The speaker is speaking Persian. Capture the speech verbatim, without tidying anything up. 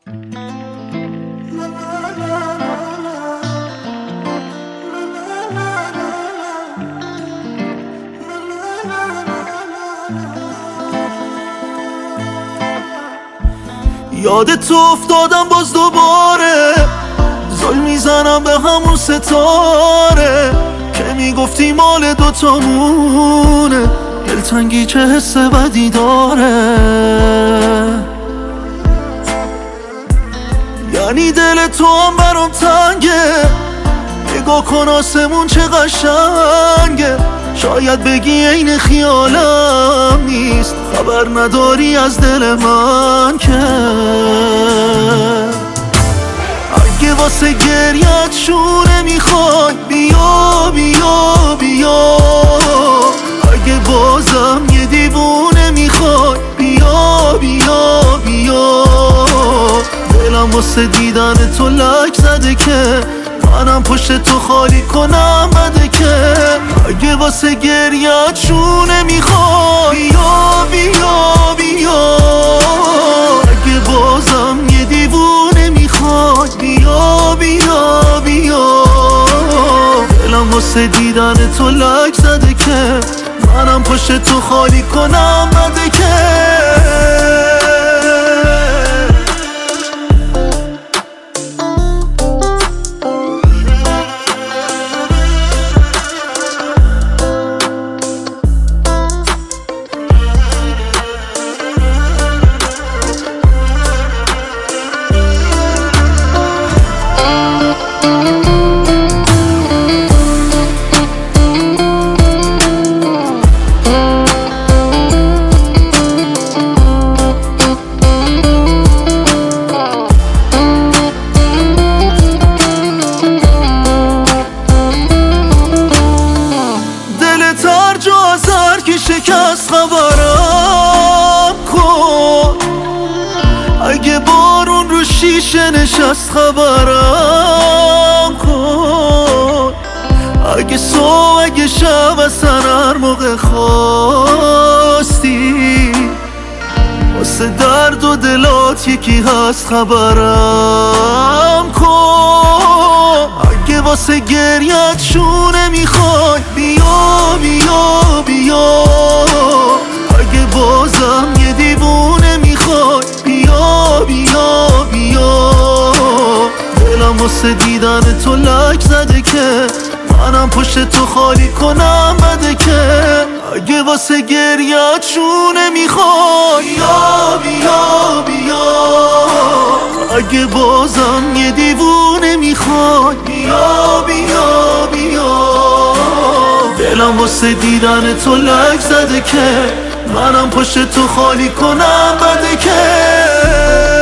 یادت افتادم باز دوباره، زل میزنم به همون ستاره که میگفتی مال دوتامونه، دلتنگی چه حس بدی داره. یعنی دل تو هم برام تنگه، نگاه کن آسمون چه قشنگه، شاید بگی عین خیالم نیست، خبر نداری از دل من که. اگه واسه گریت شونه میخوای بیا بیا بیا، اگه بازم یه دیوونه میخوای بیا بیا بیا، دلم واسه دیدن تو لک زده که منم پشت تو خالی کنم بده که. اگه واسه گریت شونه میخوای بیا بیا بیا، اگه بازم یه دیوونه میخوای بیا بیا بیا، دلم واسه دیدن تو لک زده که منم پشت تو خالی کنم بده که. شکست خبرم کن، اگه بارون رو شیشه نشست خبرم کن، اگه صبح اگه شب اصلا هر موقع خواستی واسه درد و دلات یکی هست خبرم کن. اگه واسه گریت شونه میخوای بیا بیا بیا، اگه بازم یه دیوونه میخوای بیا بیا بیا، دلم واسه دیدن تو لک زده که منم پشت تو خالی کنم بده که. اگه واسه گریت شونه میخوای بیا بیا بیا، اگه بازم یه دیوونه میخوای بیا بیا بیا، دلم واسه دیدن تو لک زده که منم پشت تو خالی کنم بده که.